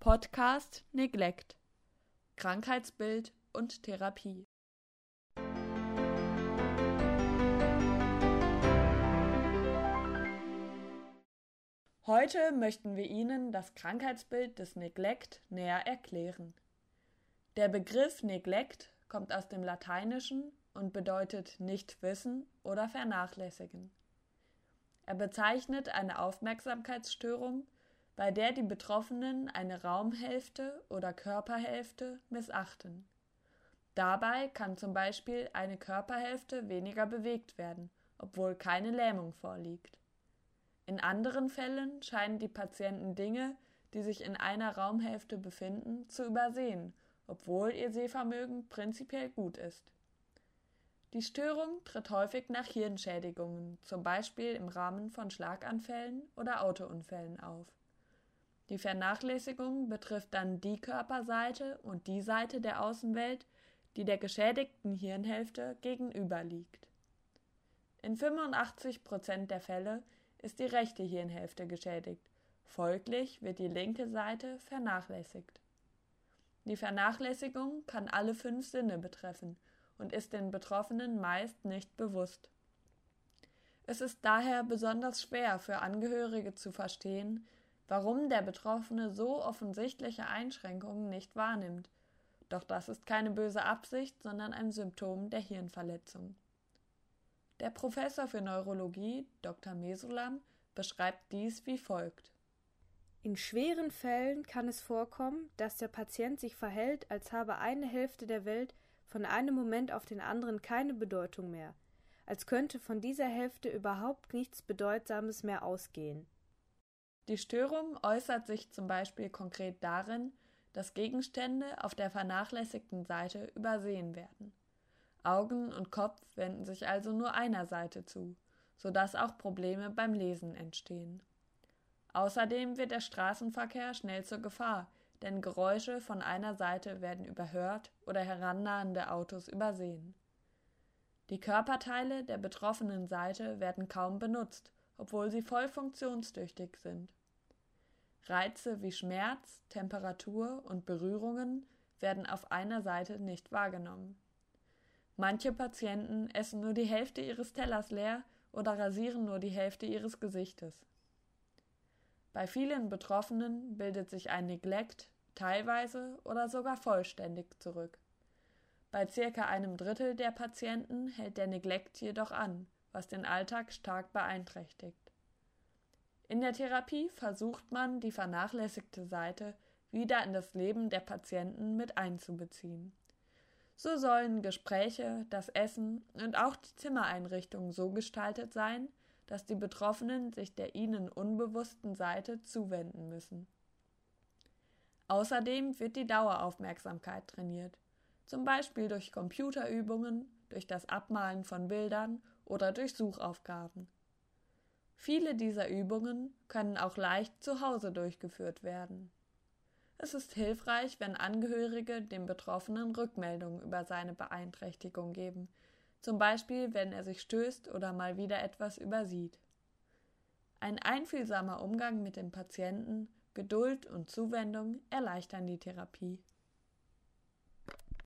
Podcast Neglect. Krankheitsbild und Therapie. Heute möchten wir Ihnen das Krankheitsbild des Neglect näher erklären. Der Begriff Neglect kommt aus dem Lateinischen und bedeutet nicht wissen oder vernachlässigen. Er bezeichnet eine Aufmerksamkeitsstörung, bei der die Betroffenen eine Raumhälfte oder Körperhälfte missachten. Dabei kann zum Beispiel eine Körperhälfte weniger bewegt werden, obwohl keine Lähmung vorliegt. In anderen Fällen scheinen die Patienten Dinge, die sich in einer Raumhälfte befinden, zu übersehen, obwohl ihr Sehvermögen prinzipiell gut ist. Die Störung tritt häufig nach Hirnschädigungen, zum Beispiel im Rahmen von Schlaganfällen oder Autounfällen auf. Die Vernachlässigung betrifft dann die Körperseite und die Seite der Außenwelt, die der geschädigten Hirnhälfte gegenüberliegt. In 85% der Fälle ist die rechte Hirnhälfte geschädigt, folglich wird die linke Seite vernachlässigt. Die Vernachlässigung kann alle 5 Sinne betreffen und ist den Betroffenen meist nicht bewusst. Es ist daher besonders schwer für Angehörige zu verstehen, warum der Betroffene so offensichtliche Einschränkungen nicht wahrnimmt. Doch das ist keine böse Absicht, sondern ein Symptom der Hirnverletzung. Der Professor für Neurologie, Dr. Mesulam, beschreibt dies wie folgt. In schweren Fällen kann es vorkommen, dass der Patient sich verhält, als habe eine Hälfte der Welt von einem Moment auf den anderen keine Bedeutung mehr, als könnte von dieser Hälfte überhaupt nichts Bedeutsames mehr ausgehen. Die Störung äußert sich zum Beispiel konkret darin, dass Gegenstände auf der vernachlässigten Seite übersehen werden. Augen und Kopf wenden sich also nur einer Seite zu, sodass auch Probleme beim Lesen entstehen. Außerdem wird der Straßenverkehr schnell zur Gefahr, denn Geräusche von einer Seite werden überhört oder herannahende Autos übersehen. Die Körperteile der betroffenen Seite werden kaum benutzt, obwohl sie voll funktionstüchtig sind. Reize wie Schmerz, Temperatur und Berührungen werden auf einer Seite nicht wahrgenommen. Manche Patienten essen nur die Hälfte ihres Tellers leer oder rasieren nur die Hälfte ihres Gesichtes. Bei vielen Betroffenen bildet sich ein Neglect teilweise oder sogar vollständig zurück. Bei circa einem Drittel der Patienten hält der Neglect jedoch an, was den Alltag stark beeinträchtigt. In der Therapie versucht man, die vernachlässigte Seite wieder in das Leben der Patienten mit einzubeziehen. So sollen Gespräche, das Essen und auch die Zimmereinrichtung so gestaltet sein, dass die Betroffenen sich der ihnen unbewussten Seite zuwenden müssen. Außerdem wird die Daueraufmerksamkeit trainiert, zum Beispiel durch Computerübungen, durch das Abmalen von Bildern oder durch Suchaufgaben. Viele dieser Übungen können auch leicht zu Hause durchgeführt werden. Es ist hilfreich, wenn Angehörige dem Betroffenen Rückmeldungen über seine Beeinträchtigung geben, zum Beispiel wenn er sich stößt oder mal wieder etwas übersieht. Ein einfühlsamer Umgang mit dem Patienten, Geduld und Zuwendung erleichtern die Therapie.